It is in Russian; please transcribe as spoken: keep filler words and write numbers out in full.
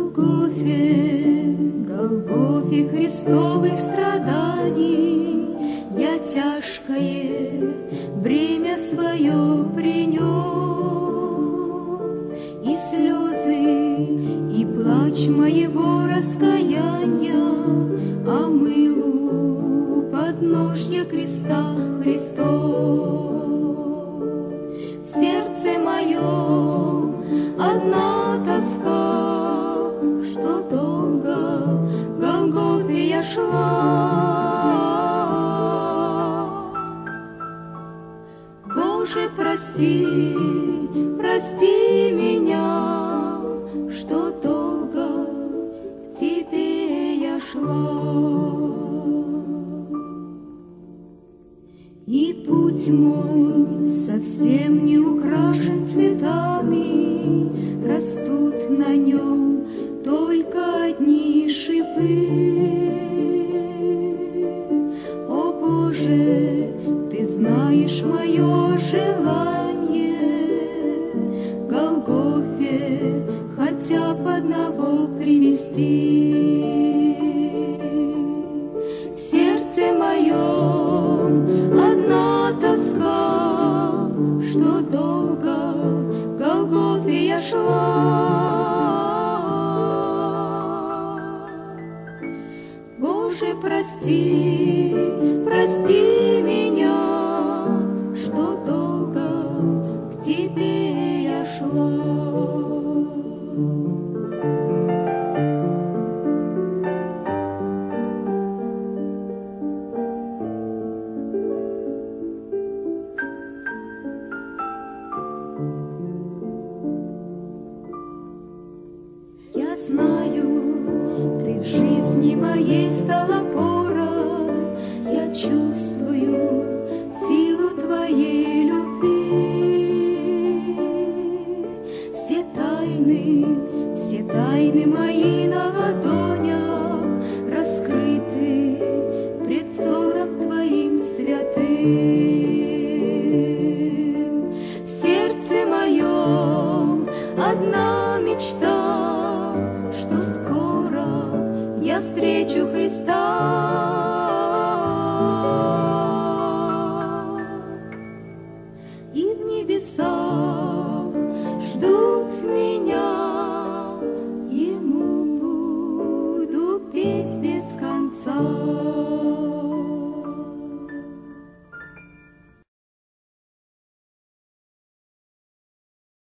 Голгофе, Голгофе Христовых страданий я тяжкое бремя свое принес, и слезы, и плач моего раскаяния омыл у подножья креста Христос. В сердце моем одна тоска, что долго к Голгофе я шла. Боже, прости, прости меня, что долго к Тебе я шла. И путь мой совсем не украшен цветами, растут на нем только одни шипы. О Боже, Ты знаешь мое желание к Голгофе хотя бы одного привести. В сердце моем одна тоска, что долго к Голгофе я шла. Боже, прости, прости меня, что долго к Тебе я шла. Я знаю, Ты в жизни моей стала опорой, я чувствую силу Твоей любви. Все тайны, все тайны мои на ладонях раскрыты пред взором Твоим святым. В сердце моем одна мечта, что скоро я встречу Христа.